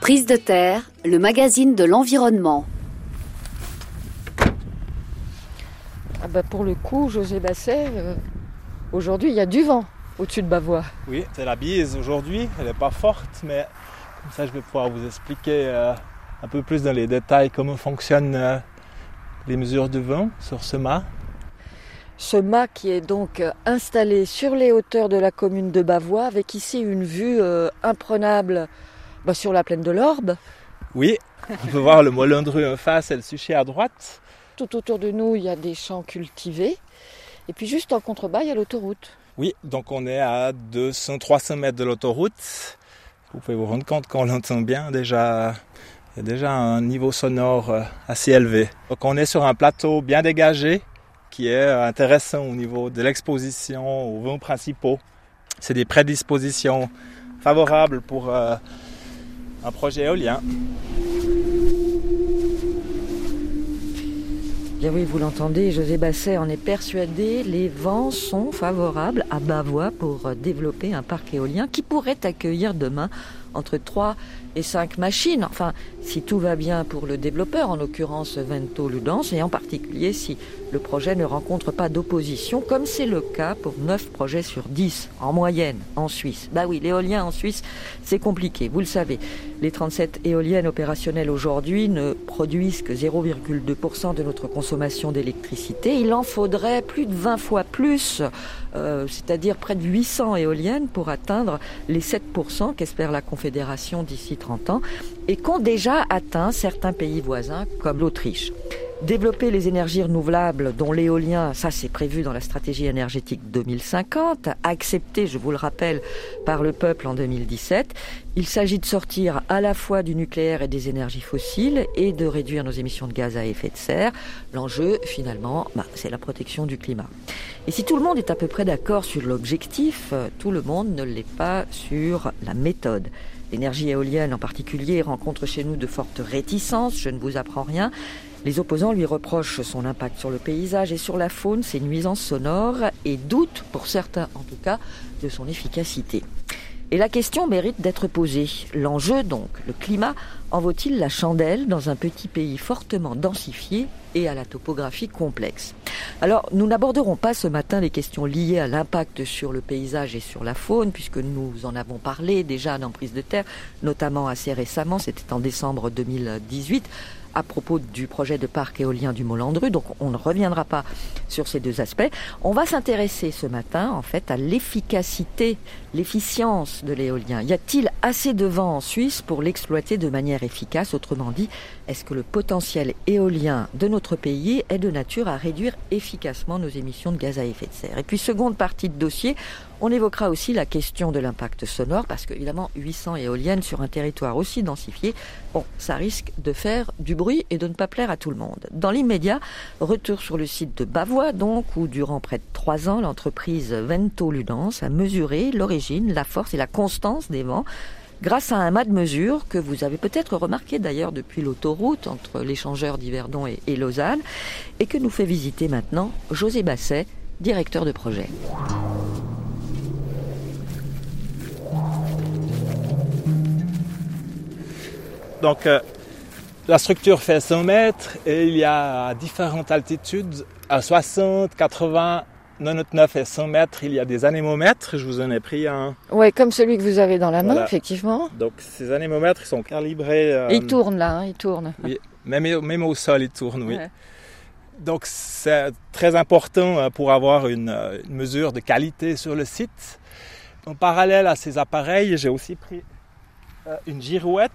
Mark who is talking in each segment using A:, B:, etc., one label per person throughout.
A: Prise de terre, le magazine de l'environnement.
B: Pour le coup, José Basset, aujourd'hui il y a du vent au-dessus de Bavois.
C: Oui, c'est la bise aujourd'hui, elle n'est pas forte, mais comme ça je vais pouvoir vous expliquer un peu plus dans les détails comment fonctionnent les mesures de vent sur ce mât.
B: Ce mât qui est donc installé sur les hauteurs de la commune de Bavois, avec ici une vue imprenable sur la plaine de l'Orbe.
C: Oui, on peut voir le Moulin-Dru en face et le Suchet à droite.
B: Tout autour de nous, il y a des champs cultivés. Et puis juste en contrebas, il y a l'autoroute.
C: Oui, donc on est à 200-300 mètres de l'autoroute. Vous pouvez vous rendre compte qu'on l'entend bien déjà. Il y a déjà un niveau sonore assez élevé. Donc on est sur un plateau bien dégagé qui est intéressant au niveau de l'exposition aux vents principaux. C'est des prédispositions favorables pour un projet éolien.
B: Bien oui, vous l'entendez, José Basset en est persuadé, les vents sont favorables à Bavois pour développer un parc éolien qui pourrait accueillir demain entre 3 et 5 machines. Enfin, si tout va bien pour le développeur, en l'occurrence Vento Ludens, et en particulier si le projet ne rencontre pas d'opposition, comme c'est le cas pour 9 projets sur 10 en moyenne en Suisse. Oui, l'éolien en Suisse, c'est compliqué, vous le savez. Les 37 éoliennes opérationnelles aujourd'hui ne produisent que 0,2% de notre consommation d'électricité. Il en faudrait plus de 20 fois plus, c'est-à-dire près de 800 éoliennes pour atteindre les 7% qu'espère la Confédération d'ici 30 ans et qu'ont déjà atteint certains pays voisins comme l'Autriche. Développer les énergies renouvelables, dont l'éolien, ça c'est prévu dans la stratégie énergétique 2050, acceptée, je vous le rappelle, par le peuple en 2017. Il s'agit de sortir à la fois du nucléaire et des énergies fossiles et de réduire nos émissions de gaz à effet de serre. L'enjeu, finalement, c'est la protection du climat. Et si tout le monde est à peu près d'accord sur l'objectif, tout le monde ne l'est pas sur la méthode. L'énergie éolienne en particulier rencontre chez nous de fortes réticences, je ne vous apprends rien. Les opposants lui reprochent son impact sur le paysage et sur la faune, ses nuisances sonores et doutent, pour certains en tout cas, de son efficacité. Et la question mérite d'être posée. L'enjeu donc, le climat, en vaut-il la chandelle dans un petit pays fortement densifié et à la topographie complexe ? Alors, nous n'aborderons pas ce matin les questions liées à l'impact sur le paysage et sur la faune, puisque nous en avons parlé déjà dans Prise de terre, notamment assez récemment, c'était en décembre 2018, à propos du projet de parc éolien du Moulin-Dru, donc on ne reviendra pas sur ces deux aspects. On va s'intéresser ce matin, en fait, à l'efficacité, l'efficience de l'éolien. Y a-t-il assez de vent en Suisse pour l'exploiter de manière efficace ? Autrement dit, est-ce que le potentiel éolien de notre pays est de nature à réduire efficacement nos émissions de gaz à effet de serre ? Et puis, seconde partie de dossier, on évoquera aussi la question de l'impact sonore, parce qu'évidemment, 800 éoliennes sur un territoire aussi densifié, ça risque de faire du bruit et de ne pas plaire à tout le monde. Dans l'immédiat, retour sur le site de Bavois, donc, où durant près de 3 ans, l'entreprise Vento Ludens a mesuré l'origine, la force et la constance des vents, grâce à un mât de mesure que vous avez peut-être remarqué d'ailleurs depuis l'autoroute entre l'échangeur d'Yverdon et Lausanne, et que nous fait visiter maintenant José Basset, directeur de projet.
C: Donc, la structure fait 100 mètres et il y a à différentes altitudes, à 60, 80, 99 et 100 mètres, il y a des anémomètres. Je vous en ai pris un.
B: Oui, comme celui que vous avez dans la main,
C: Voilà.
B: Effectivement.
C: Donc, ces anémomètres, ils sont calibrés.
B: Et ils tournent là, ils tournent.
C: Oui, même au sol, ils tournent, oui.
B: Ouais.
C: Donc, c'est très important pour avoir une mesure de qualité sur le site. En parallèle à ces appareils, j'ai aussi pris une girouette.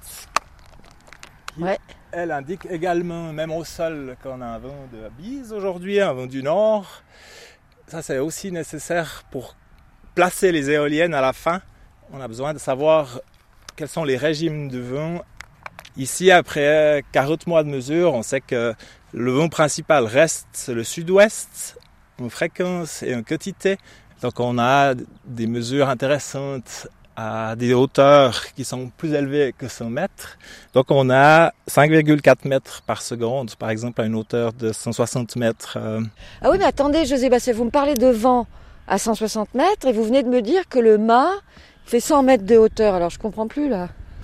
C: Elle indique également, même au sol, qu'on a un vent de bise aujourd'hui, un vent du nord. Ça, c'est aussi nécessaire pour placer les éoliennes à la fin. On a besoin de savoir quels sont les régimes de vent. Ici, après 40 mois de mesure, on sait que le vent principal reste le sud-ouest, en fréquence et en quantité. Donc, on a des mesures intéressantes à des hauteurs qui sont plus élevées que 100 mètres. Donc, on a 5,4 mètres par seconde, par exemple, à une hauteur de 160 mètres.
B: Ah oui, mais attendez, José Basset, vous me parlez de vent à 160 mètres et vous venez de me dire que le mât fait 100 mètres de hauteur. Alors, je comprends plus, là.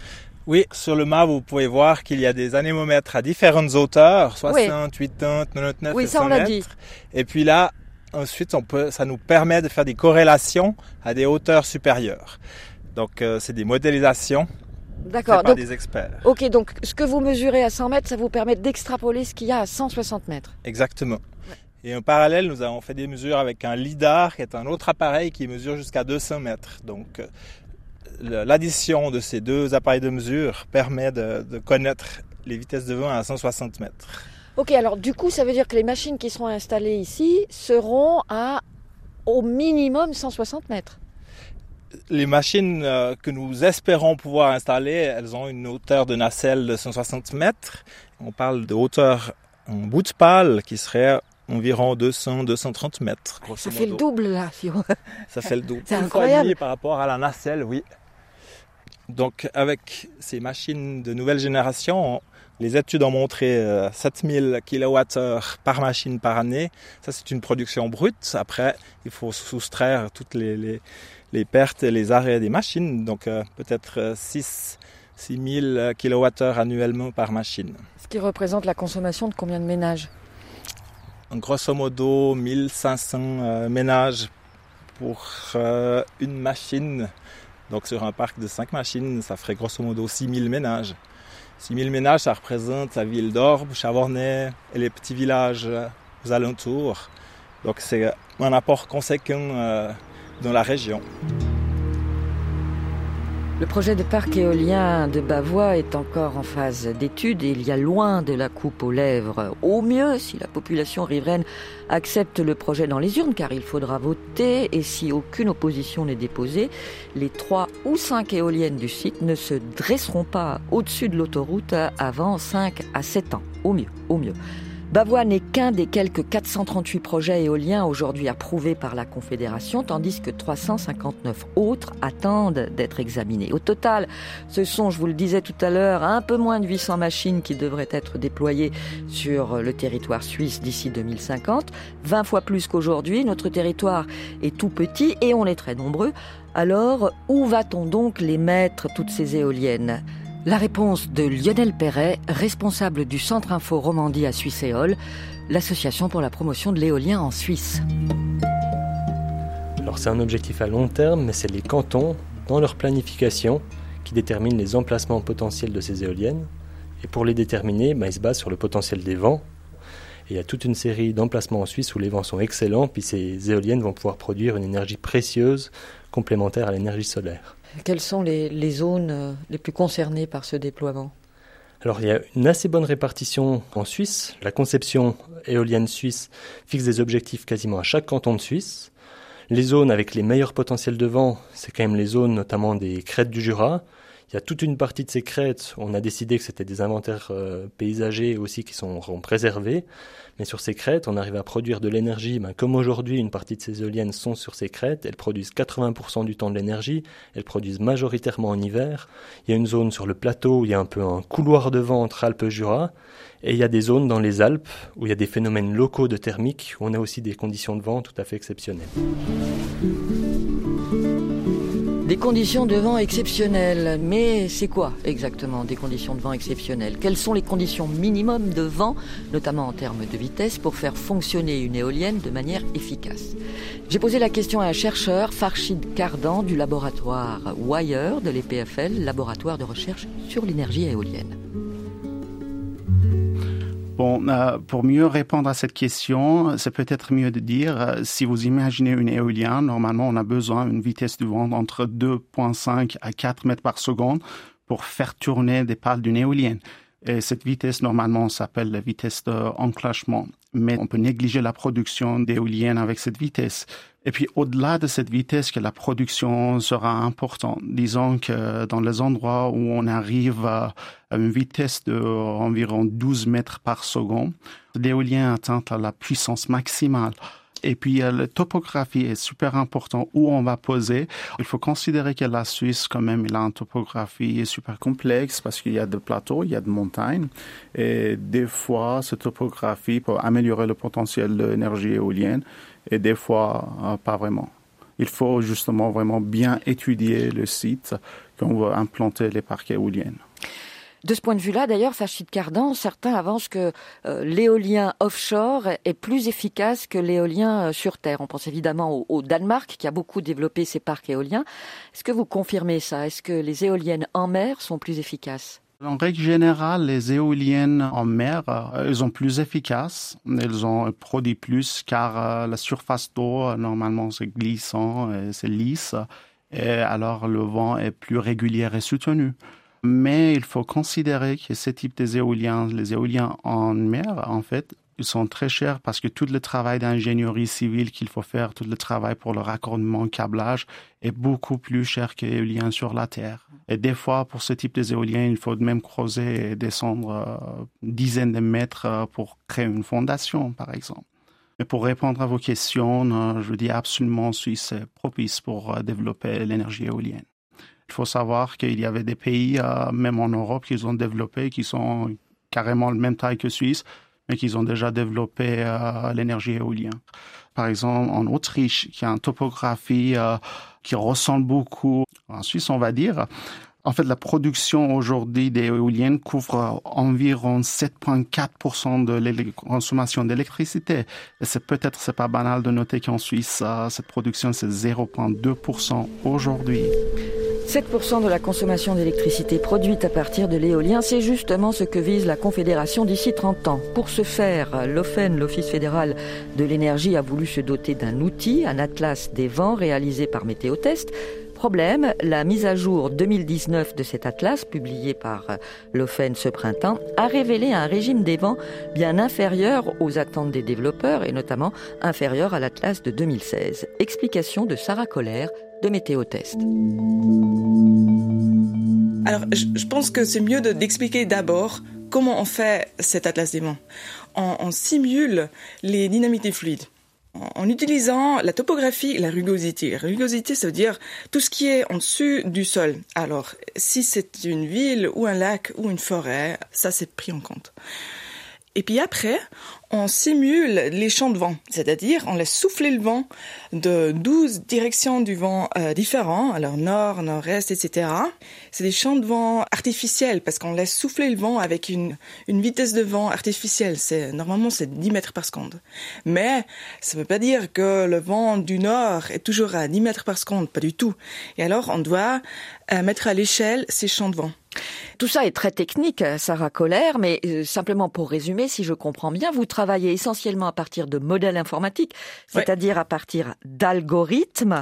C: Oui, sur le map, vous pouvez voir qu'il y a des anémomètres à différentes hauteurs, 60, 80, 99
B: oui,
C: et
B: ça
C: 100
B: on l'a
C: mètres.
B: dit.
C: Et puis là, ensuite, ça nous permet de faire des corrélations à des hauteurs supérieures. Donc, c'est des modélisations
B: D'accord.
C: faites par des experts.
B: Ok, donc ce que vous mesurez à 100 mètres, ça vous permet d'extrapoler ce qu'il y a à 160 mètres.
C: Exactement. Et en parallèle, nous avons fait des mesures avec un LIDAR, qui est un autre appareil qui mesure jusqu'à 200 mètres. Donc, l'addition de ces deux appareils de mesure permet de connaître les vitesses de vent à 160 mètres.
B: Ok, alors du coup, ça veut dire que les machines qui seront installées ici seront à au minimum 160 mètres.
C: Les machines que nous espérons pouvoir installer, elles ont une hauteur de nacelle de 160 mètres. On parle de hauteur en bout de pale qui serait environ 200-230 mètres.
B: Ça fait le double là.
C: Ça fait le double.
B: C'est incroyable.
C: Par rapport à la nacelle, oui. Donc avec ces machines de nouvelle génération, les études ont montré 7000 kWh par machine par année. Ça, c'est une production brute. Après, il faut soustraire toutes les pertes et les arrêts des machines. Donc peut-être 6000 kWh annuellement par machine.
B: Ce qui représente la consommation de combien de ménages ?
C: Grosso modo, 1500 ménages pour une machine. Donc sur un parc de 5 machines, ça ferait grosso modo 6000 ménages. 6000 ménages, ça représente la ville d'Orbe, Chavornay et les petits villages aux alentours. Donc c'est un apport conséquent dans la région.
B: Le projet de parc éolien de Bavois est encore en phase d'étude et il y a loin de la coupe aux lèvres. Au mieux, si la population riveraine accepte le projet dans les urnes, car il faudra voter, et si aucune opposition n'est déposée, les 3 ou 5 éoliennes du site ne se dresseront pas au-dessus de l'autoroute avant 5 à 7 ans. Au mieux, au mieux. Bavois n'est qu'un des quelques 438 projets éoliens aujourd'hui approuvés par la Confédération, tandis que 359 autres attendent d'être examinés. Au total, ce sont, je vous le disais tout à l'heure, un peu moins de 800 machines qui devraient être déployées sur le territoire suisse d'ici 2050, 20 fois plus qu'aujourd'hui. Notre territoire est tout petit et on est très nombreux. Alors, où va-t-on donc les mettre, toutes ces éoliennes ? La réponse de Lionel Perret, responsable du Centre Info Romandie à Suisséole, l'association pour la promotion de l'éolien en Suisse.
D: Alors c'est un objectif à long terme, mais c'est les cantons, dans leur planification, qui déterminent les emplacements potentiels de ces éoliennes. Et pour les déterminer, ils se basent sur le potentiel des vents. Et il y a toute une série d'emplacements en Suisse où les vents sont excellents, puis ces éoliennes vont pouvoir produire une énergie précieuse, complémentaire à l'énergie solaire.
B: Quelles sont les zones les plus concernées par ce déploiement ?
D: Alors il y a une assez bonne répartition en Suisse. La conception éolienne suisse fixe des objectifs quasiment à chaque canton de Suisse. Les zones avec les meilleurs potentiels de vent, c'est quand même les zones notamment des crêtes du Jura. Il y a toute une partie de ces crêtes, on a décidé que c'était des inventaires paysagers aussi qui seront préservés. Mais sur ces crêtes, on arrive à produire de l'énergie. Comme aujourd'hui, une partie de ces éoliennes sont sur ces crêtes. Elles produisent 80% du temps de l'énergie. Elles produisent majoritairement en hiver. Il y a une zone sur le plateau où il y a un peu un couloir de vent entre Alpes et Jura. Et il y a des zones dans les Alpes où il y a des phénomènes locaux de thermique, où on a aussi des conditions de vent tout à fait exceptionnelles.
B: Des conditions de vent exceptionnelles. Mais c'est quoi exactement des conditions de vent exceptionnelles ? Quelles sont les conditions minimum de vent, notamment en termes de vitesse, pour faire fonctionner une éolienne de manière efficace ? J'ai posé la question à un chercheur, Farshid Kardan, du laboratoire WIRE de l'EPFL, laboratoire de recherche sur l'énergie éolienne.
E: Bon, pour mieux répondre à cette question, c'est peut-être mieux de dire, si vous imaginez une éolienne, normalement on a besoin d'une vitesse de vent entre 2,5 à 4 mètres par seconde pour faire tourner des pales d'une éolienne. Et cette vitesse, normalement, s'appelle la vitesse d'enclenchement. Mais on peut négliger la production d'éoliennes avec cette vitesse. Et puis, au-delà de cette vitesse, que la production sera importante. Disons que dans les endroits où on arrive à une vitesse d'environ 12 mètres par seconde, l'éolien atteint la puissance maximale. Et puis, la topographie est super importante où on va poser. Il faut considérer que la Suisse, quand même, il a une topographie super complexe parce qu'il y a des plateaux, il y a des montagnes. Et des fois, cette topographie peut améliorer le potentiel de l'énergie éolienne et des fois, pas vraiment. Il faut justement vraiment bien étudier le site quand on veut implanter les parcs éoliennes.
B: De ce point de vue-là, d'ailleurs, Farshid Cardan, certains avancent que l'éolien offshore est plus efficace que l'éolien sur terre. On pense évidemment au Danemark qui a beaucoup développé ses parcs éoliens. Est-ce que vous confirmez ça? Est-ce que les éoliennes en mer sont plus efficaces?
E: En règle générale, les éoliennes en mer, elles sont plus efficaces. Elles ont produit plus car la surface d'eau, normalement, c'est glissant, c'est lisse. Et alors, le vent est plus régulier et soutenu. Mais il faut considérer que ce type d'éoliens, les éoliens en mer, en fait, ils sont très chers parce que tout le travail d'ingénierie civile qu'il faut faire, tout le travail pour le raccordement, câblage, est beaucoup plus cher que l'éolien sur la terre. Et des fois, pour ce type d'éolien, il faut même creuser et descendre dizaines de mètres pour créer une fondation, par exemple. Mais pour répondre à vos questions, je dis absolument Suisse est propice pour développer l'énergie éolienne. Il faut savoir qu'il y avait des pays, même en Europe, qui ont développé, qui sont carrément de même taille que Suisse, mais qui ont déjà développé l'énergie éolienne. Par exemple, en Autriche, qui a une topographie qui ressemble beaucoup en Suisse, on va dire. En fait, la production aujourd'hui d'éoliennes couvre environ 7,4% de la consommation d'électricité. Et c'est pas banal de noter qu'en Suisse, cette production, c'est 0,2% aujourd'hui.
B: 7% de la consommation d'électricité produite à partir de l'éolien, c'est justement ce que vise la Confédération d'ici 30 ans. Pour ce faire, l'OFEN, l'Office fédéral de l'énergie, a voulu se doter d'un outil, un atlas des vents réalisé par Météotest. Problème, la mise à jour 2019 de cet atlas, publié par l'OFEN ce printemps, a révélé un régime des vents bien inférieur aux attentes des développeurs et notamment inférieur à l'atlas de 2016. Explication de Sarah Kohler de Météotest.
F: Alors, je pense que c'est mieux d'expliquer d'abord comment on fait cet atlas des vents. On simule les dynamiques fluides en utilisant la topographie et la rugosité. La rugosité, ça veut dire tout ce qui est en dessus du sol. Alors, si c'est une ville ou un lac ou une forêt, ça c'est pris en compte. Et puis après, on simule les champs de vent, c'est-à-dire on laisse souffler le vent de 12 directions du vent différents, alors nord, nord-est, etc. C'est des champs de vent artificiels parce qu'on laisse souffler le vent avec une vitesse de vent artificielle. Normalement, c'est 10 mètres par seconde. Mais ça ne veut pas dire que le vent du nord est toujours à 10 mètres par seconde, pas du tout. Et alors, on doit mettre à l'échelle ces champs de vent.
B: Tout ça est très technique, Sarah Kohler, mais simplement pour résumer, si je comprends bien, vous travaillez essentiellement à partir de modèles informatiques, c'est-à-dire à partir d'algorithmes,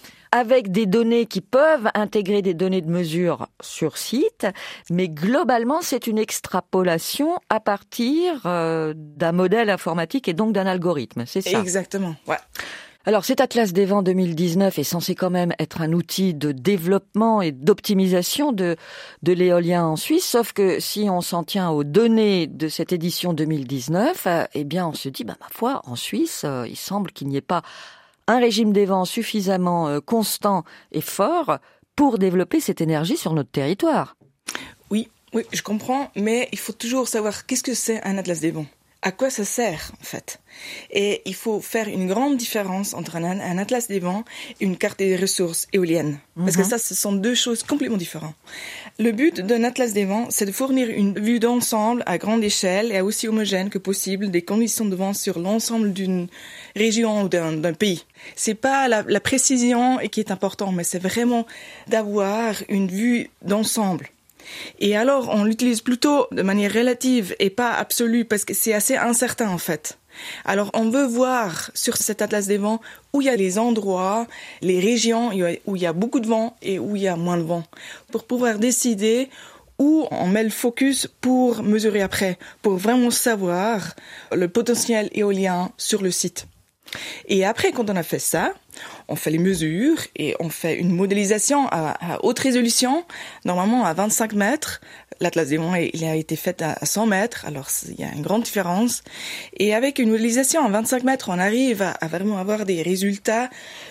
B: avec des données qui peuvent intégrer des données de mesure sur site, mais globalement, c'est une extrapolation à partir d'un modèle informatique et donc d'un algorithme, c'est ça?
F: Exactement, ouais.
B: Alors, cet Atlas des vents 2019 est censé quand même être un outil de développement et d'optimisation de l'éolien en Suisse, sauf que si on s'en tient aux données de cette édition 2019, eh bien, on se dit, ma foi, en Suisse, il semble qu'il n'y ait pas un régime des vents suffisamment constant et fort pour développer cette énergie sur notre territoire.
F: Oui, je comprends, mais il faut toujours savoir qu'est-ce que c'est un Atlas des vents. À quoi ça sert, en fait? Et il faut faire une grande différence entre un atlas des vents et une carte des ressources éoliennes. Parce que ça, ce sont deux choses complètement différentes. Le but d'un atlas des vents, c'est de fournir une vue d'ensemble à grande échelle et aussi homogène que possible des conditions de vent sur l'ensemble d'une région ou d'un pays. C'est pas la précision qui est importante, mais c'est vraiment d'avoir une vue d'ensemble. Et alors, on l'utilise plutôt de manière relative et pas absolue parce que c'est assez incertain en fait. Alors, on veut voir sur cet atlas des vents où il y a les endroits, les régions où il y a beaucoup de vent et où il y a moins de vent pour pouvoir décider où on met le focus pour mesurer après, pour vraiment savoir le potentiel éolien sur le site. Et après, quand on a fait ça, on fait les mesures et on fait une modélisation à haute résolution, normalement à 25 mètres. L'Atlas des vents, il a été fait à 100 mètres, alors il y a une grande différence. Et avec une modélisation à 25 mètres, on arrive à vraiment avoir des résultats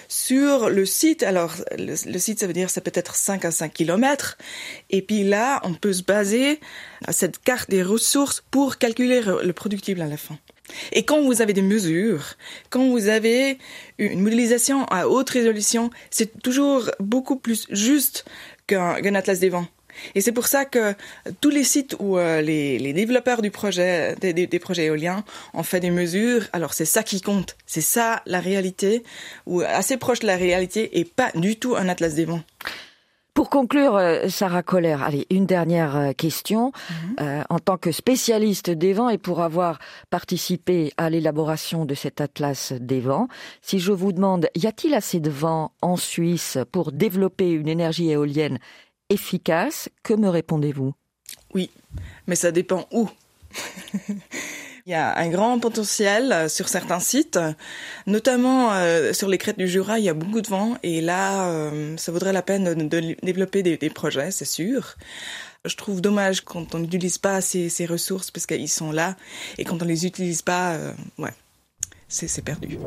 F: sur le site. Alors, le site, ça veut dire, ça peut être 5 à 5 kilomètres. Et puis là, on peut se baser à cette carte des ressources pour calculer le productible à la fin. Et quand vous avez des mesures, quand vous avez une modélisation à haute résolution, c'est toujours beaucoup plus juste qu'un atlas des vents. Et c'est pour ça que tous les sites où les développeurs des projets éoliens ont fait des mesures, alors c'est ça qui compte. C'est ça la réalité, ou assez proche de la réalité, et pas du tout un atlas des vents.
B: Pour conclure, Sarah Koller, allez, une dernière question. En tant que spécialiste des vents et pour avoir participé à l'élaboration de cet atlas des vents, si je vous demande, y a-t-il assez de vent en Suisse pour développer une énergie éolienne efficace, que me répondez-vous ?
F: Oui, mais ça dépend où. Il y a un grand potentiel sur certains sites, notamment sur les crêtes du Jura, il y a beaucoup de vent et là, ça vaudrait la peine de développer des projets, c'est sûr. Je trouve dommage quand on n'utilise pas ces ressources parce qu'ils sont là et quand on les utilise pas, c'est perdu.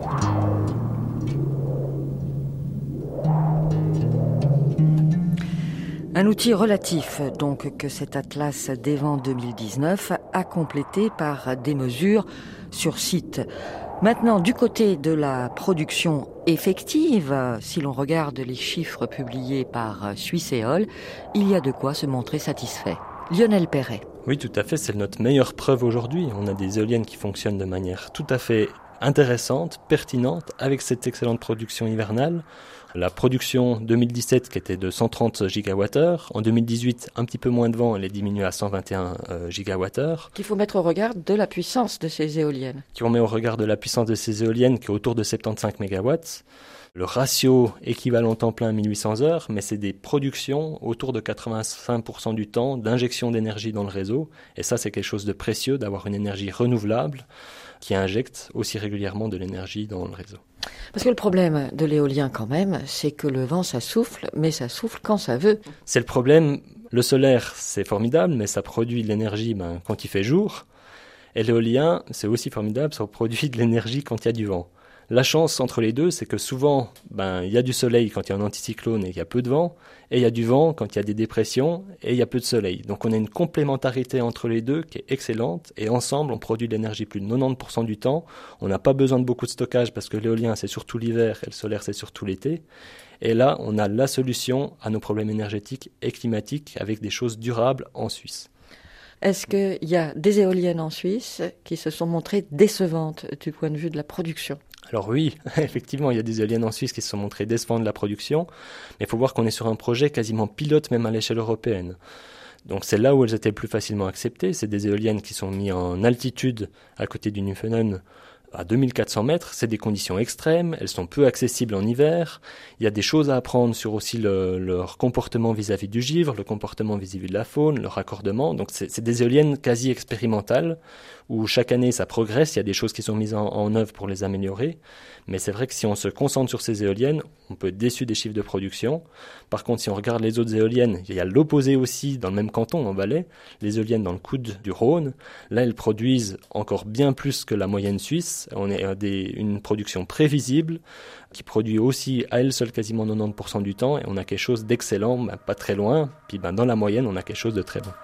B: Un outil relatif, donc, que cet Atlas des vents 2019 a complété par des mesures sur site. Maintenant, du côté de la production effective, si l'on regarde les chiffres publiés par Suisséol, il y a de quoi se montrer satisfait. Lionel Perret.
D: Oui, tout à fait, c'est notre meilleure preuve aujourd'hui. On a des éoliennes qui fonctionnent de manière tout à fait intéressante, pertinente, avec cette excellente production hivernale. La production 2017 qui était de 130 gigawattheures, en 2018 un petit peu moins de vent, elle est diminuée à 121 gigawattheures.
B: Qu'il faut mettre au regard de la puissance de ces éoliennes.
D: Qu'on met au regard de la puissance de ces éoliennes qui est autour de 75 mégawatts. Le ratio équivalent temps plein 1800 heures, mais c'est des productions autour de 85% du temps d'injection d'énergie dans le réseau. Et ça, c'est quelque chose de précieux d'avoir une énergie renouvelable qui injecte aussi régulièrement de l'énergie dans le réseau.
B: Parce que le problème de l'éolien quand même, c'est que le vent ça souffle, mais ça souffle quand ça veut.
D: C'est le problème, le solaire c'est formidable, mais ça produit de l'énergie quand il fait jour. Et l'éolien c'est aussi formidable, ça produit de l'énergie quand il y a du vent. La chance entre les deux, c'est que souvent, il y a du soleil quand il y a un anticyclone et il y a peu de vent, et il y a du vent quand il y a des dépressions et il y a peu de soleil. Donc on a une complémentarité entre les deux qui est excellente, et ensemble on produit de l'énergie plus de 90% du temps. On n'a pas besoin de beaucoup de stockage parce que l'éolien c'est surtout l'hiver et le solaire c'est surtout l'été. Et là, on a la solution à nos problèmes énergétiques et climatiques avec des choses durables en Suisse.
B: Est-ce qu'il y a des éoliennes en Suisse qui se sont montrées décevantes du point de vue de la production ?
D: Alors oui, effectivement, il y a des éoliennes en Suisse qui se sont montrées décevantes de la production, mais il faut voir qu'on est sur un projet quasiment pilote même à l'échelle européenne. Donc c'est là où elles étaient plus facilement acceptées. C'est des éoliennes qui sont mises en altitude à côté du Newfoundland à 2400 mètres. C'est des conditions extrêmes, elles sont peu accessibles en hiver. Il y a des choses à apprendre sur aussi leur comportement vis-à-vis du givre, le comportement vis-à-vis de la faune, leur raccordement. Donc c'est des éoliennes quasi expérimentales où chaque année ça progresse, il y a des choses qui sont mises en œuvre pour les améliorer. Mais c'est vrai que si on se concentre sur ces éoliennes, on peut être déçu des chiffres de production. Par contre, si on regarde les autres éoliennes, il y a l'opposé aussi dans le même canton, en Valais, les éoliennes dans le coude du Rhône. Là, elles produisent encore bien plus que la moyenne suisse. On est une production prévisible qui produit aussi à elle seule quasiment 90% du temps, et on a quelque chose d'excellent, pas très loin. Puis dans la moyenne, on a quelque chose de très bon.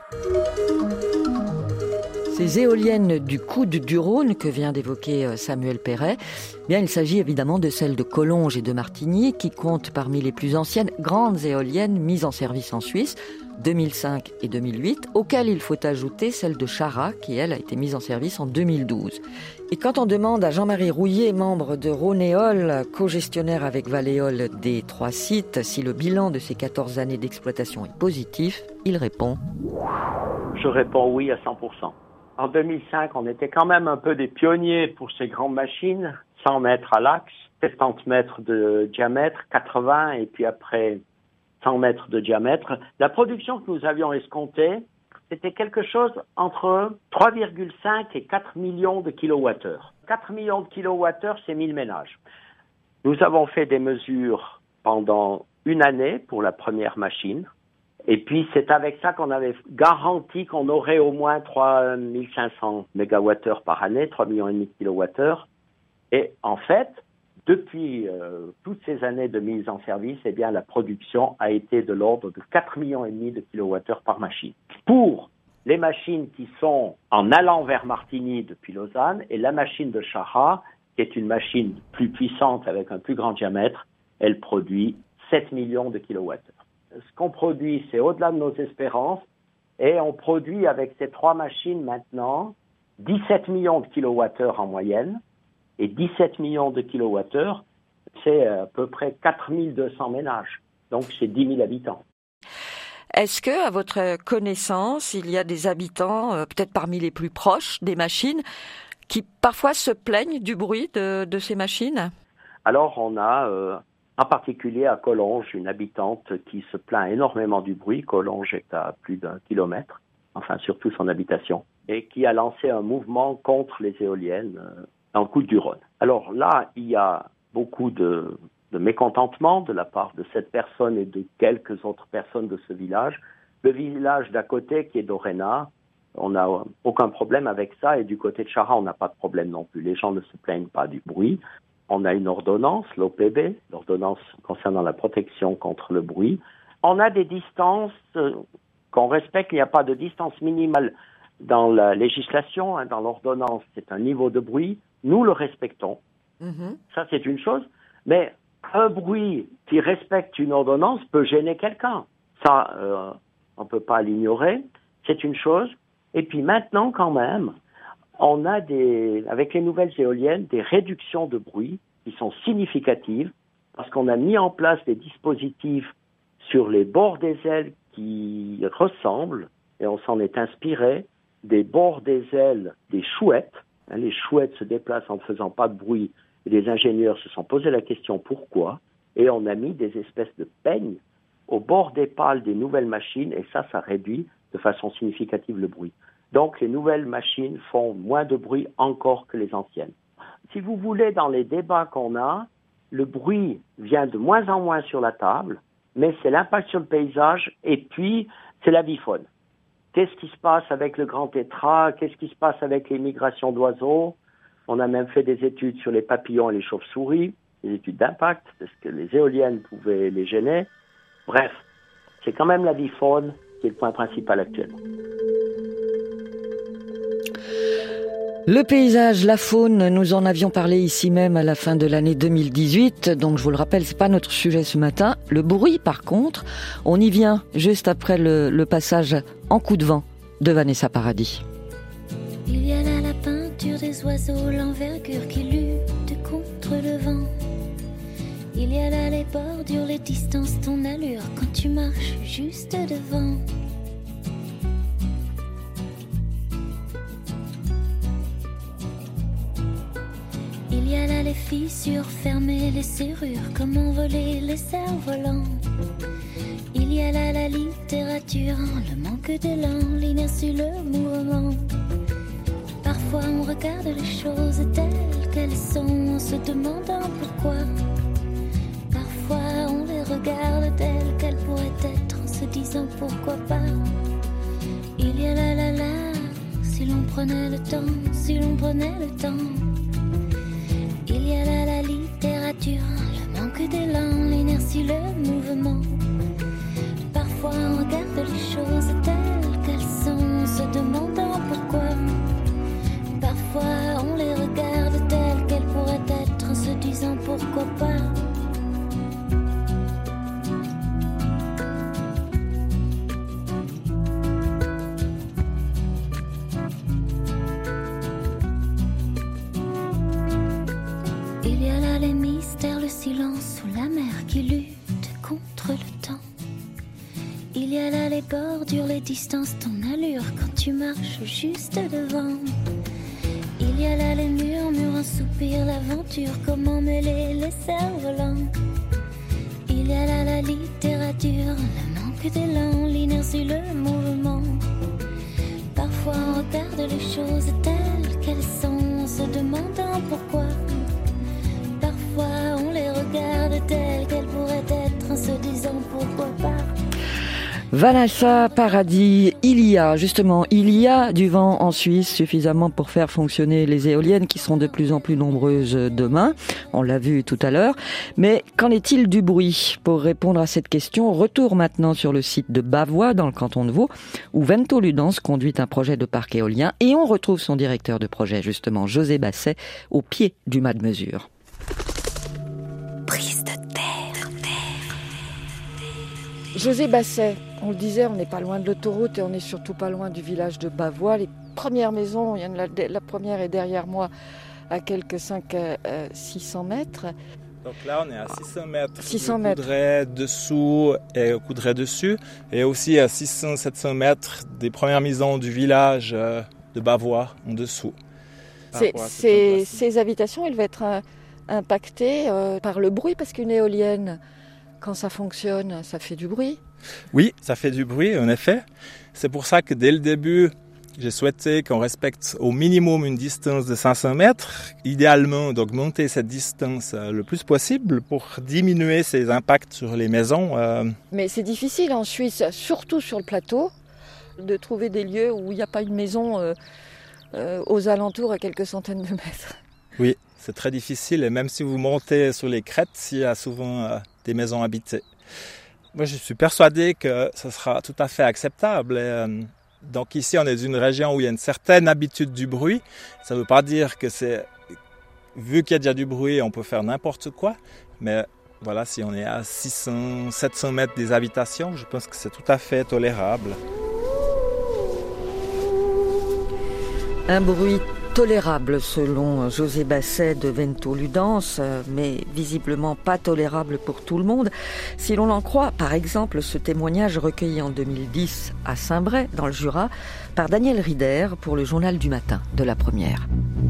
B: Ces éoliennes du coude du Rhône que vient d'évoquer Samuel Perret, bien il s'agit évidemment de celles de Collonges et de Martigny qui comptent parmi les plus anciennes grandes éoliennes mises en service en Suisse, 2005 et 2008, auxquelles il faut ajouter celle de Chara qui, elle, a été mise en service en 2012. Et quand on demande à Jean-Marie Rouillet, membre de Rhônéol, co-gestionnaire avec Valéol des 3 sites, si le bilan de ces 14 années d'exploitation est positif, il répond.
G: Je réponds oui à 100%. En 2005, on était quand même un peu des pionniers pour ces grandes machines, 100 mètres à l'axe, 70 mètres de diamètre, 80 et puis après 100 mètres de diamètre. La production que nous avions escomptée, c'était quelque chose entre 3,5 et 4 millions de kilowattheures. 4 millions de kilowattheures, c'est 1000 ménages. Nous avons fait des mesures pendant une année pour la première machine. Et puis, c'est avec ça qu'on avait garanti qu'on aurait au moins 3500 mégawattheures par année, 3,5 millions de kilowattheures. Et en fait, depuis toutes ces années de mise en service, eh bien, la production a été de l'ordre de 4,5 millions de kilowattheures par machine. Pour les machines qui sont en allant vers Martigny depuis Lausanne et la machine de Chara, qui est une machine plus puissante avec un plus grand diamètre, elle produit 7 millions de kilowattheures. ce qu'on produit, c'est au-delà de nos espérances. Et on produit avec ces 3 machines maintenant 17 millions de kilowattheures en moyenne. Et 17 millions de kilowattheures, c'est à peu près 4200 ménages. Donc c'est 10 000 habitants.
B: Est-ce que, à votre connaissance, il y a des habitants, peut-être parmi les plus proches des machines, qui parfois se plaignent du bruit de ces machines ?
G: Alors on a en particulier à Collonges une habitante qui se plaint énormément du bruit. Collonges est à plus d'1 kilomètre, enfin surtout son habitation, et qui a lancé un mouvement contre les éoliennes en Côtes-du-Rhône. Alors là, il y a beaucoup de mécontentement de la part de cette personne et de quelques autres personnes de ce village. Le village d'à côté, qui est d'Orena, on n'a aucun problème avec ça, et du côté de Chara, on n'a pas de problème non plus. Les gens ne se plaignent pas du bruit. On a une ordonnance, l'OPB, l'ordonnance concernant la protection contre le bruit. On a des distances qu'on respecte. Il n'y a pas de distance minimale dans la législation, dans l'ordonnance. C'est un niveau de bruit. Nous le respectons. Ça, c'est une chose. Mais un bruit qui respecte une ordonnance peut gêner quelqu'un. Ça, on ne peut pas l'ignorer. C'est une chose. Et puis maintenant, quand même, on a avec les nouvelles éoliennes, des réductions de bruit qui sont significatives parce qu'on a mis en place des dispositifs sur les bords des ailes qui ressemblent, et on s'en est inspiré, des bords des ailes des chouettes. Les chouettes se déplacent en ne faisant pas de bruit. Et les ingénieurs se sont posé la question pourquoi, et on a mis des espèces de peignes au bord des pales des nouvelles machines, et ça réduit de façon significative le bruit. Donc les nouvelles machines font moins de bruit encore que les anciennes. Si vous voulez, dans les débats qu'on a, le bruit vient de moins en moins sur la table, mais c'est l'impact sur le paysage, et puis c'est la vie faune. Qu'est-ce qui se passe avec le grand tétras? Qu'est-ce qui se passe avec les migrations d'oiseaux? On a même fait des études sur les papillons et les chauves-souris, des études d'impact, parce que les éoliennes pouvaient les gêner. Bref, c'est quand même la vie faune qui est le point principal actuellement.
B: Le paysage, la faune, nous en avions parlé ici même à la fin de l'année 2018, donc je vous le rappelle, c'est pas notre sujet ce matin. Le bruit, par contre, on y vient juste après le passage en coup de vent de Vanessa Paradis.
H: Il y a là la peinture des oiseaux, l'envergure qui lutte contre le vent. Il y a là les bordures, les distances, ton allure quand tu marches juste devant. Il y a là les fissures fermées, les serrures, comment voler les cerfs-volants. Il y a là la littérature, le manque d'élan, l'inertie, le mouvement. Parfois on regarde les choses telles qu'elles sont en se demandant pourquoi. Parfois on les regarde telles qu'elles pourraient être en se disant pourquoi pas. Il y a là, si l'on prenait le temps, si l'on prenait le temps. Il y a là la littérature, le manque d'élan, l'inertie, le mouvement. Parfois on regarde les choses telles qu'elles sont en se demandant pourquoi. Parfois on les regarde telles qu'elles pourraient être en se disant pourquoi pas. Il y a là les mystères, le silence sous la mer qui lutte contre le temps. Il y a là les bordures, les distances, ton allure quand tu marches juste devant. Il y a là les murmures, un soupir, l'aventure, comment mêler les cerfs-volants. Il y a là la littérature, le manque d'élan, l'inertie, le mouvement. Parfois on regarde les choses telles qu'elles sont en se demandant pourquoi. Parfois on les regarde telles qu'elles pourraient être en se disant pourquoi pas.
B: Vanessa Paradis, il y a du vent en Suisse suffisamment pour faire fonctionner les éoliennes qui seront de plus en plus nombreuses demain. On l'a vu tout à l'heure. Mais qu'en est-il du bruit? Pour répondre à cette question, retour maintenant sur le site de Bavois dans le canton de Vaud où Vento Ludens conduit un projet de parc éolien et on retrouve son directeur de projet justement, José Basset, au pied du mât de mesure.
H: Prise de terre.
B: José Basset, on le disait, on n'est pas loin de l'autoroute et on n'est surtout pas loin du village de Bavois. Les premières maisons, la première est derrière moi à quelques 600 mètres.
C: Donc là, on est à 600 mètres.
B: 600 mètres.
C: Coudray dessous et Coudray dessus. Et aussi à 600-700 mètres des premières maisons du village de Bavois en dessous.
B: Ces habitations, elles vont être impactées par le bruit parce qu'une éolienne, quand ça fonctionne, ça fait du bruit.
C: Oui, ça fait du bruit, en effet. C'est pour ça que dès le début, j'ai souhaité qu'on respecte au minimum une distance de 500 mètres, idéalement d'augmenter cette distance le plus possible pour diminuer ces impacts sur les maisons.
B: Mais c'est difficile en Suisse, surtout sur le plateau, de trouver des lieux où il n'y a pas une maison aux alentours à quelques centaines de mètres.
C: Oui, c'est très difficile et même si vous montez sur les crêtes, il y a souvent des maisons habitées. Moi, je suis persuadé que ce sera tout à fait acceptable. Donc ici, on est dans une région où il y a une certaine habitude du bruit. Ça ne veut pas dire que vu qu'il y a déjà du bruit, on peut faire n'importe quoi. Mais voilà, si on est à 600, 700 mètres des habitations, je pense que c'est tout à fait tolérable.
B: Un bruit tolérable selon José Basset de Vento-Ludance, mais visiblement pas tolérable pour tout le monde. Si l'on en croit, par exemple, ce témoignage recueilli en 2010 à Saint-Bray, dans le Jura, par Daniel Rieder pour le Journal du Matin de la Première.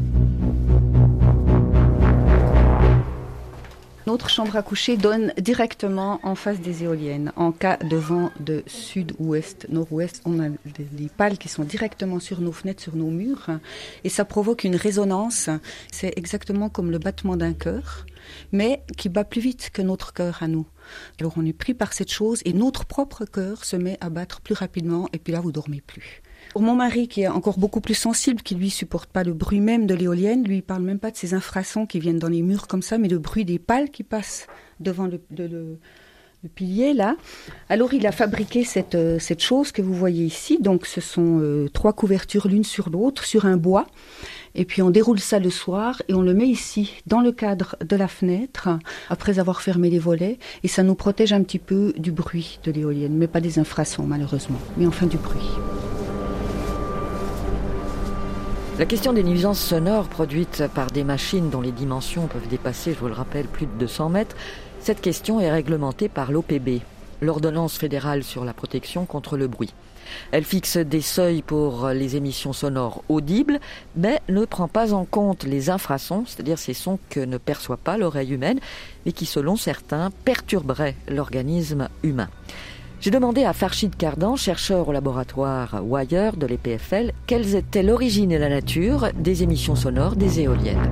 I: Notre chambre à coucher donne directement en face des éoliennes. En cas de vent de sud-ouest, nord-ouest, on a des pales qui sont directement sur nos fenêtres, sur nos murs. Et ça provoque une résonance. C'est exactement comme le battement d'un cœur, mais qui bat plus vite que notre cœur à nous. Alors on est pris par cette chose et notre propre cœur se met à battre plus rapidement et puis là vous dormez plus. Pour mon mari qui est encore beaucoup plus sensible, qui lui supporte pas le bruit même de l'éolienne, lui il parle même pas de ces infrasons qui viennent dans les murs comme ça, mais le bruit des pales qui passent devant le pilier là. Alors il a fabriqué cette chose que vous voyez ici. Donc ce sont 3 couvertures l'une sur l'autre sur un bois. Et puis on déroule ça le soir et on le met ici, dans le cadre de la fenêtre, après avoir fermé les volets. Et ça nous protège un petit peu du bruit de l'éolienne, mais pas des infrasons malheureusement, mais enfin du bruit.
B: La question des nuisances sonores produites par des machines dont les dimensions peuvent dépasser, je vous le rappelle, plus de 200 mètres, cette question est réglementée par l'OPB, l'Ordonnance fédérale sur la protection contre le bruit. Elle fixe des seuils pour les émissions sonores audibles, mais ne prend pas en compte les infrasons, c'est-à-dire ces sons que ne perçoit pas l'oreille humaine et qui, selon certains, perturberaient l'organisme humain. J'ai demandé à Farshid Kardan, chercheur au laboratoire Wire de l'EPFL, quelles étaient l'origine et la nature des émissions sonores des éoliennes.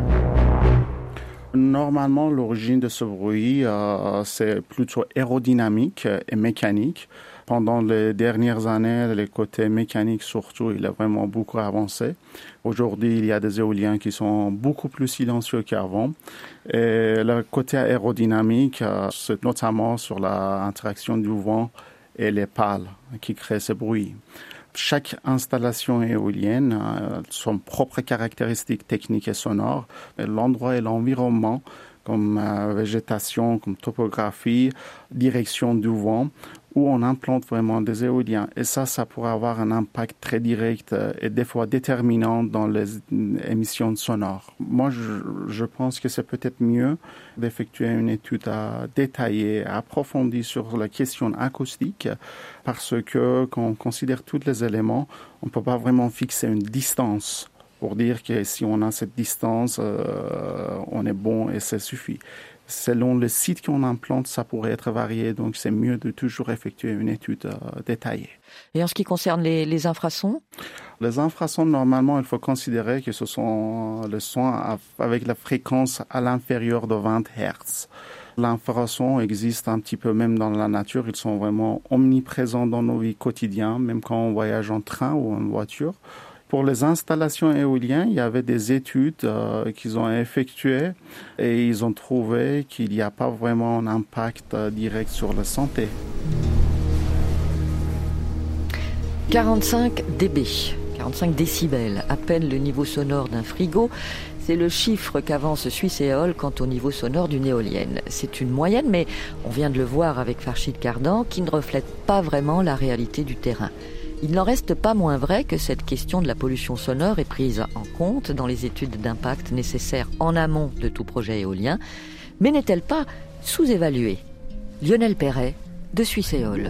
E: Normalement, l'origine de ce bruit, c'est plutôt aérodynamique et mécanique. Pendant les dernières années, les côtés mécaniques surtout, il a vraiment beaucoup avancé. Aujourd'hui, il y a des éoliens qui sont beaucoup plus silencieux qu'avant. Et le côté aérodynamique, c'est notamment sur l'interaction du vent et les pales qui créent ce bruit. Chaque installation éolienne a son propre caractéristiques techniques et sonores. L'endroit et l'environnement, comme végétation, comme topographie, direction du vent, où on implante vraiment des éoliens. Et ça pourrait avoir un impact très direct et des fois déterminant dans les émissions sonores. Moi, je pense que c'est peut-être mieux d'effectuer une étude détaillée, approfondie sur la question acoustique, parce que quand on considère tous les éléments, on ne peut pas vraiment fixer une distance pour dire que si on a cette distance, on est bon et ça suffit. Selon le site qu'on implante, ça pourrait être varié, donc c'est mieux de toujours effectuer une étude détaillée.
B: Et en ce qui concerne les infrasons ?
E: Les infrasons, normalement, il faut considérer que ce sont les sons avec la fréquence à l'inférieur de 20 Hz. L'infrason existe un petit peu même dans la nature, ils sont vraiment omniprésents dans nos vies quotidiennes, même quand on voyage en train ou en voiture. Pour les installations éoliennes, il y avait des études qu'ils ont effectuées et ils ont trouvé qu'il n'y a pas vraiment un impact direct sur la santé.
B: 45 dB, 45 décibels, à peine le niveau sonore d'un frigo. C'est le chiffre qu'avance Suisséol quant au niveau sonore d'une éolienne. C'est une moyenne, mais on vient de le voir avec Farshid Cardan, qui ne reflète pas vraiment la réalité du terrain. Il n'en reste pas moins vrai que cette question de la pollution sonore est prise en compte dans les études d'impact nécessaires en amont de tout projet éolien, mais n'est-elle pas sous-évaluée ? Lionel Perret, de Suisséol.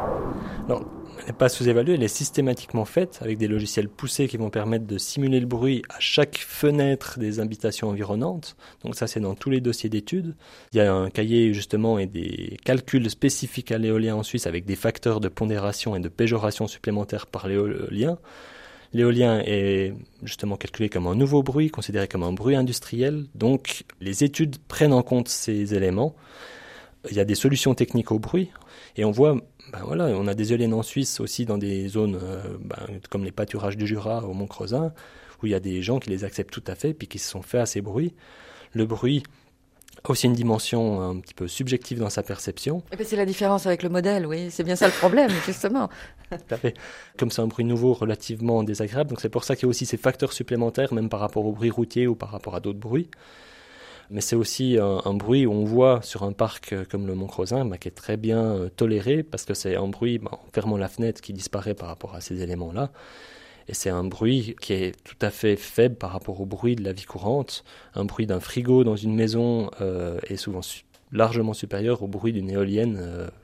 D: Non, elle n'est pas sous-évaluée, elle est systématiquement faite avec des logiciels poussés qui vont permettre de simuler le bruit à chaque fenêtre des habitations environnantes. Donc ça, c'est dans tous les dossiers d'études. Il y a un cahier justement et des calculs spécifiques à l'éolien en Suisse avec des facteurs de pondération et de péjoration supplémentaires par l'éolien. L'éolien est justement calculé comme un nouveau bruit, considéré comme un bruit industriel. Donc les études prennent en compte ces éléments. Il y a des solutions techniques au bruit et on voit... on a des éoliennes en Suisse aussi dans des zones comme les pâturages du Jura au Mont-Creusin, où il y a des gens qui les acceptent tout à fait, puis qui se sont fait à ces bruits. Le bruit a aussi une dimension un petit peu subjective dans sa perception.
B: Et c'est la différence avec le modèle, oui, c'est bien ça le problème, justement.
D: Tout à fait. Comme c'est un bruit nouveau, relativement désagréable, donc c'est pour ça qu'il y a aussi ces facteurs supplémentaires, même par rapport au bruit routier ou par rapport à d'autres bruits. Mais c'est aussi un bruit où on voit sur un parc comme le Mont-Creusin qui est très bien toléré parce que c'est un bruit en fermant la fenêtre qui disparaît par rapport à ces éléments-là. Et c'est un bruit qui est tout à fait faible par rapport au bruit de la vie courante. Un bruit d'un frigo dans une maison est souvent largement supérieur au bruit d'une éolienne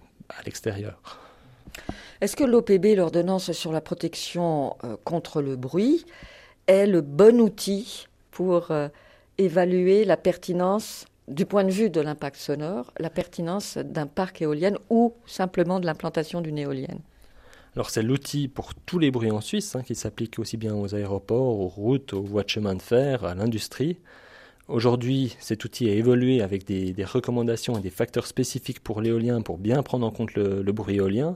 D: à l'extérieur.
B: Est-ce que l'OPB, l'ordonnance sur la protection contre le bruit, est le bon outil pour... évaluer la pertinence, du point de vue de l'impact sonore, la pertinence d'un parc éolien ou simplement de l'implantation d'une éolienne?
D: Alors c'est l'outil pour tous les bruits en Suisse, qui s'applique aussi bien aux aéroports, aux routes, aux voies de chemin de fer, à l'industrie. Aujourd'hui, cet outil a évolué avec des recommandations et des facteurs spécifiques pour l'éolien pour bien prendre en compte le bruit éolien.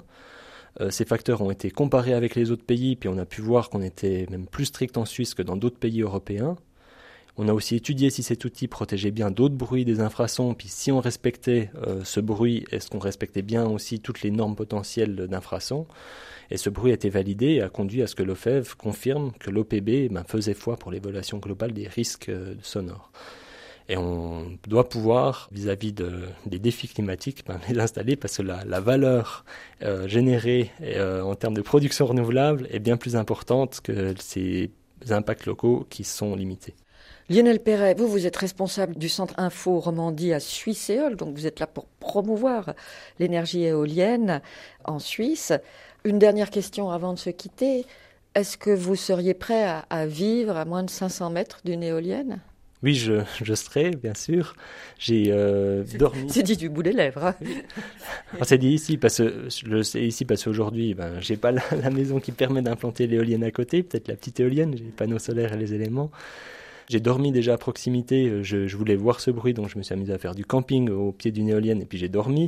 D: Ces facteurs ont été comparés avec les autres pays, puis on a pu voir qu'on était même plus strict en Suisse que dans d'autres pays européens. On a aussi étudié si cet outil protégeait bien d'autres bruits des infrasons, puis si on respectait ce bruit, est-ce qu'on respectait bien aussi toutes les normes potentielles d'infrasons. Et ce bruit a été validé et a conduit à ce que l'OFEV confirme que l'OPB faisait foi pour l'évaluation globale des risques sonores. Et on doit pouvoir, vis-à-vis des défis climatiques, les installer parce que la valeur générée en termes de production renouvelable est bien plus importante que ces impacts locaux qui sont limités.
B: Lionel Perret, vous êtes responsable du Centre Info Romandie à Suisséol, donc vous êtes là pour promouvoir l'énergie éolienne en Suisse. Une dernière question avant de se quitter. Est-ce que vous seriez prêt à vivre à moins de 500 mètres d'une éolienne ?
D: Oui, je serai, bien sûr. J'ai dormi...
B: C'est dit du bout des lèvres. Hein.
D: C'est dit ici parce qu'aujourd'hui, j'ai pas la maison qui permet d'implanter l'éolienne à côté, peut-être la petite éolienne, j'ai les panneaux solaires et les éléments. J'ai dormi déjà à proximité, je voulais voir ce bruit, donc je me suis amusé à faire du camping au pied d'une éolienne et puis j'ai dormi.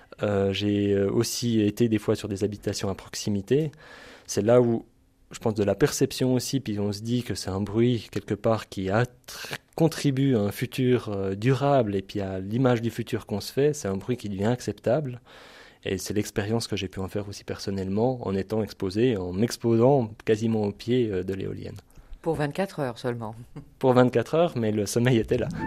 D: J'ai aussi été des fois sur des habitations à proximité. C'est là où je pense de la perception aussi, puis on se dit que c'est un bruit quelque part qui contribue à un futur durable et puis à l'image du futur qu'on se fait. C'est un bruit qui devient acceptable. Et c'est l'expérience que j'ai pu en faire aussi personnellement en étant exposé, en m'exposant quasiment au pied de l'éolienne.
B: Pour 24 heures seulement.
D: Pour 24 heures, mais le sommeil était là.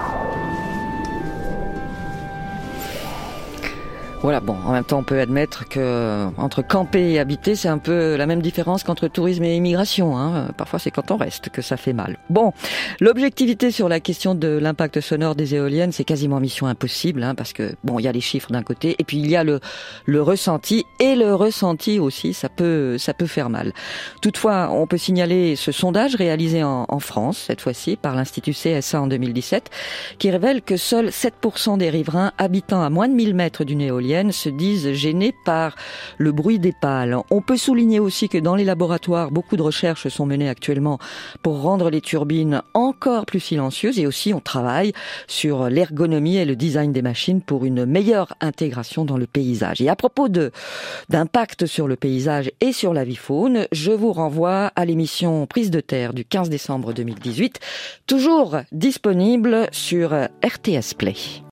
B: Voilà, bon, en même temps, on peut admettre que entre camper et habiter, c'est un peu la même différence qu'entre tourisme et immigration. Parfois, c'est quand on reste que ça fait mal. Bon, l'objectivité sur la question de l'impact sonore des éoliennes, c'est quasiment mission impossible, parce que bon, il y a les chiffres d'un côté, et puis il y a le ressenti, et le ressenti aussi, ça peut faire mal. Toutefois, on peut signaler ce sondage réalisé en France, cette fois-ci, par l'Institut CSA en 2017, qui révèle que seuls 7% des riverains habitant à moins de 1000 mètres d'une éolienne se disent gênés par le bruit des pales. On peut souligner aussi que dans les laboratoires, beaucoup de recherches sont menées actuellement pour rendre les turbines encore plus silencieuses et aussi on travaille sur l'ergonomie et le design des machines pour une meilleure intégration dans le paysage. Et à propos d'impact sur le paysage et sur la vie faune, je vous renvoie à l'émission Prise de terre du 15 décembre 2018, toujours disponible sur RTS Play.